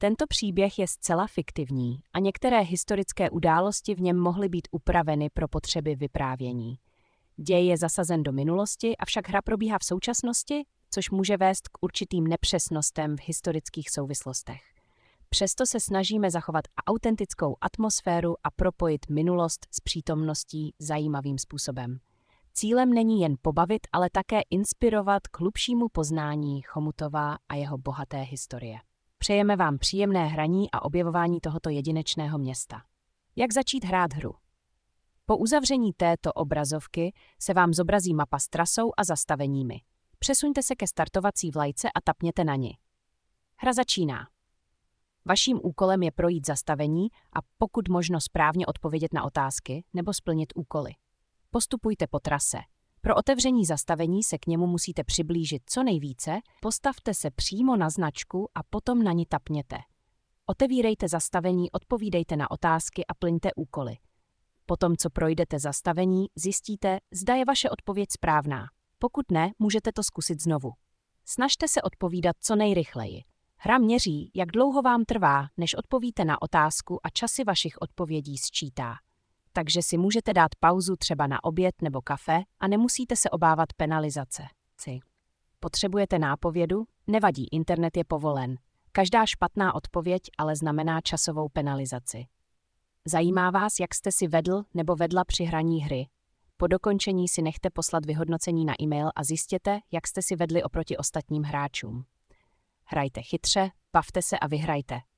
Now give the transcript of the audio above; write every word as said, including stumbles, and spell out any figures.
Tento příběh je zcela fiktivní a některé historické události v něm mohly být upraveny pro potřeby vyprávění. Děj je zasazen do minulosti, avšak hra probíhá v současnosti, což může vést k určitým nepřesnostem v historických souvislostech. Přesto se snažíme zachovat autentickou atmosféru a propojit minulost s přítomností zajímavým způsobem. Cílem není jen pobavit, ale také inspirovat k hlubšímu poznání Chomutova a jeho bohaté historie. Přejeme vám příjemné hraní a objevování tohoto jedinečného města. Jak začít hrát hru? Po uzavření této obrazovky se vám zobrazí mapa s trasou a zastaveními. Přesuňte se ke startovací vlajce a tapněte na ni. Hra začíná. Vaším úkolem je projít zastavení a pokud možno správně odpovědět na otázky nebo splnit úkoly. Postupujte po trase. Pro otevření zastavení se k němu musíte přiblížit co nejvíce, postavte se přímo na značku a potom na ni tapněte. Otevírejte zastavení, odpovídejte na otázky a plňte úkoly. Potom, co projdete zastavení, zjistíte, zda je vaše odpověď správná. Pokud ne, můžete to zkusit znovu. Snažte se odpovídat co nejrychleji. Hra měří, jak dlouho vám trvá, než odpovíte na otázku a časy vašich odpovědí sčítá. Takže si můžete dát pauzu třeba na oběd nebo kafe a nemusíte se obávat penalizace. Potřebujete nápovědu? Nevadí, internet je povolen. Každá špatná odpověď ale znamená časovou penalizaci. Zajímá vás, jak jste si vedl nebo vedla při hraní hry? Po dokončení si nechte poslat vyhodnocení na e-mail a zjistěte, jak jste si vedli oproti ostatním hráčům. Hrajte chytře, bavte se a vyhrajte.